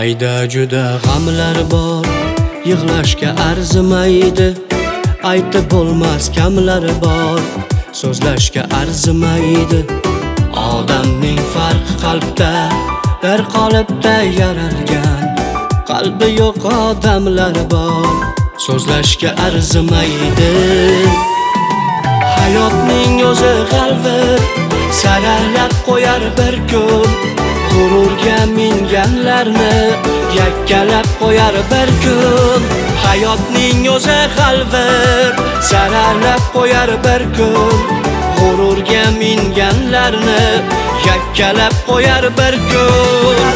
Mayda juda g'amlar bor, yig'lashga arzimaydi. Aytib bo'lmas kamlari bor, so'zlashga arzimaydi. Odamning farqi qalbda, bir qolipda yaralgan. Qalbi yo'q odamlar bor, so'zlashga arzimaydi. Hayotning o'zi g'alvir, saralab qo'yar bir kun. G'ururga minganlarni yakkalab qo'yar bir kun. Hayotning o'zi g'alvir, saralab qo'yar bir kun. G'ururga minganlarni yakkalab qo'yar bir kun.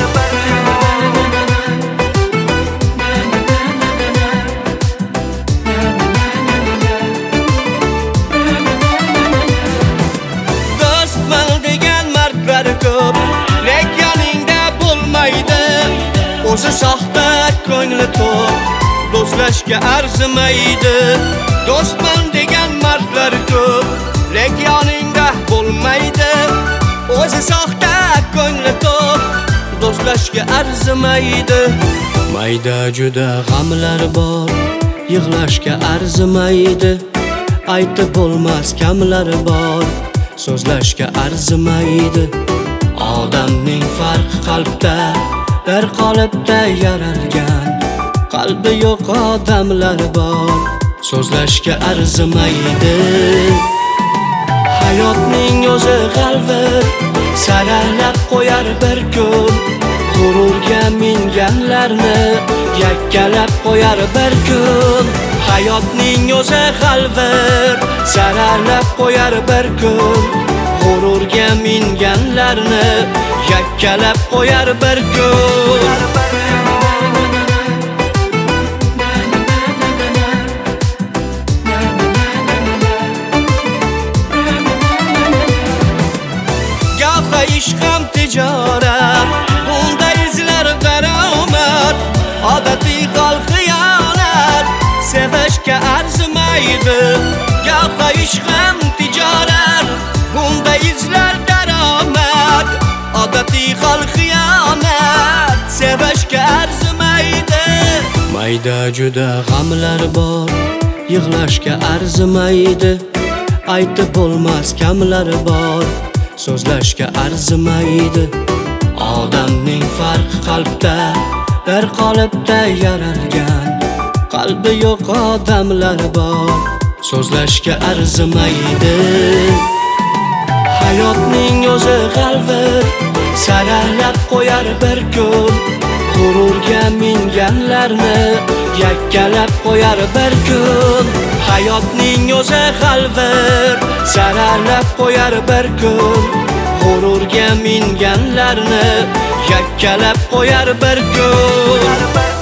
Do'stman degan mardlar ko'p, lekin yoningda bo'lmaydi. O'zi soxta, ko'ngli to'q, do'stlashga arzimaydi. Do'stman degan mardlar ko'p, lekin yoningda bo'lmaydi. O'zi soxta, ko'ngli to'q, do'stlashga arzimaydi. Mayda juda g'amlar bor, yig'lashga arzimaydi. Aytib bo'lmas kamlari bor, so'zlashga arzimaydi. Odamning farqi qalbda, bir qolipda yaralgan. Qalbi yo'q odamlar bor, so'zlashga arzimaydi. Hayotning o'zi g'alvir, saralab qo'yar bir kun. G'ururga minganlarni yakkalab qo'yar bir kun. Hayotning o'zi g'alvir, saralab qo'yar bir kun. G'ururga minganlarni yakkalab qo'yar bir kun. Gohi ishq ham tijorat, bunda izlar daromad. Odatiy hol xiyonat, sevishga arzimaydi. Gohi ishq ham tijorat, bunda izlar daromad. Odatiy hol xiyonat, sevishga arzimaydi. Mayda juda g'amlar bor, yig'lashga arzimaydi. Aytib bo'lmas kamlari bor, so'zlashga arzimaydi. Odamning farqi qalbda, bir qolipda yaralgan. Qalbi yo'q odamlar bor, so'zlashga arzimaydi. Hayotning o'zi g'alvir, saralab qo'yar bir kun. G'ururga minganlarni yakkalab qo'yar bir kun. Hayotning o'zi g'alvir, saralab qo'yar bir kun. G'ururga minganlarni yakkalab qo'yar bir kun.